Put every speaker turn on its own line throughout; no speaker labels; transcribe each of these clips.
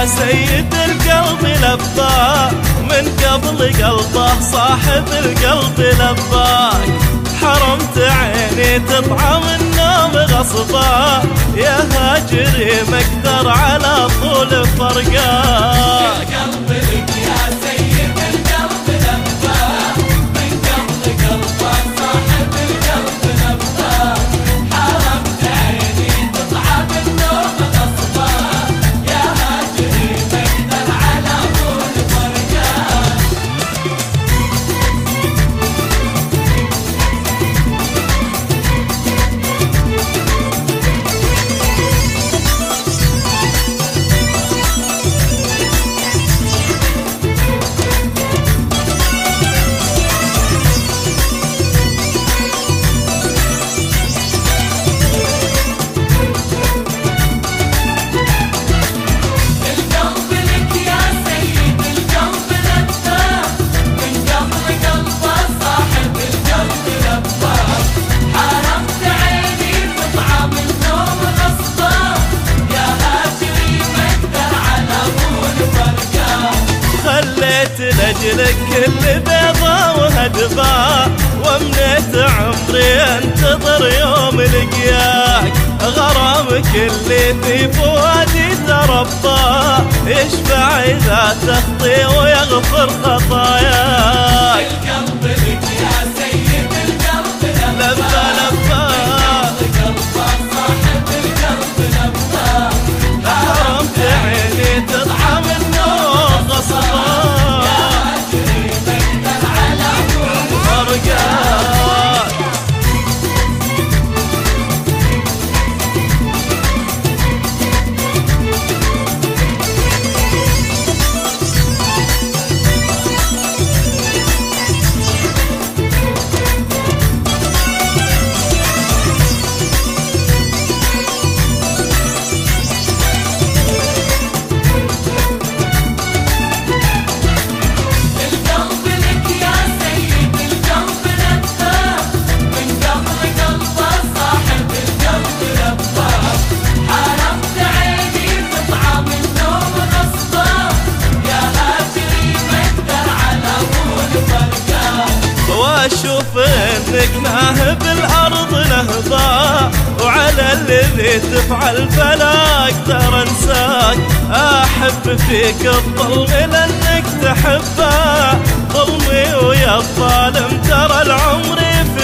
يا سيد القلب لباك، من قبل قلبه صاحب القلب لباك. حرمت عيني تطعم النوم غصبا، يا هاجري ما اقدر على طول فرقاك.
القلب لك يا سيد القلب لباك، من قبل قلبه صاحب القلب لباك. حرمت عيني تطعم النوم غصبا، يا هاجري ما اقدر على طول فرقاك.
لأجلك كل بيضا وهدبا، ومنيت عمري انتظر يوم لقياك. غرامك اللي في فؤادي تربى، يشفع إذا تخطي ويغفر خطاياك.
القلب لك يا سيد القلب
لبى لبى،
قلبه صاحب القلب لبى.
حرمت عيني تطعم النوم غصبا، واشوف انك ناهب الارض نهضا، وعلى الذي تفعل فلا اقدر انساك. احب فيك الظلم لانك تحبه، ظلمي ويا الظالم ترى العمر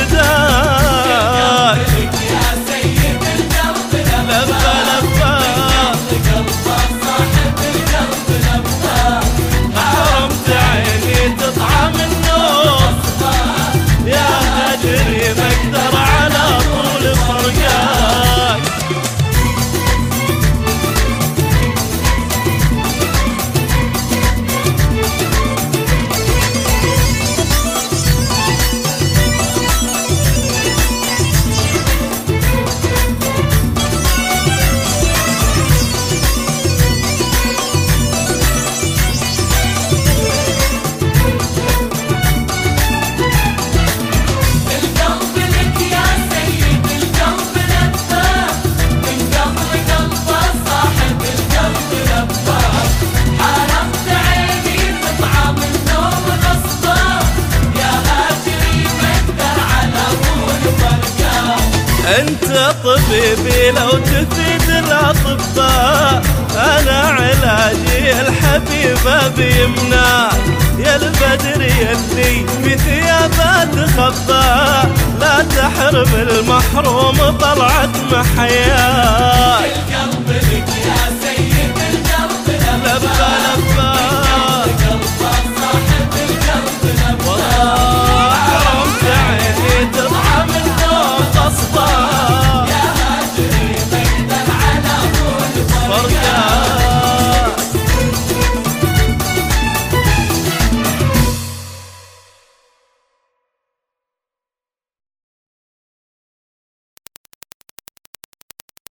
فداك.
يا سيد القلب
لبى لبى،
قلبه صاحب القلب لبى.
حرمت عيني تطعم النوم، يا هاجري ما اقدر على طول فرقاك. انت طبيبي لو تفيد الاطباء، انا علاجي الحبيبه بيمناك. يا البدر يلي في ثيابه خبا، لا تحرم المحروم طلعت محياك.
القلب لك يا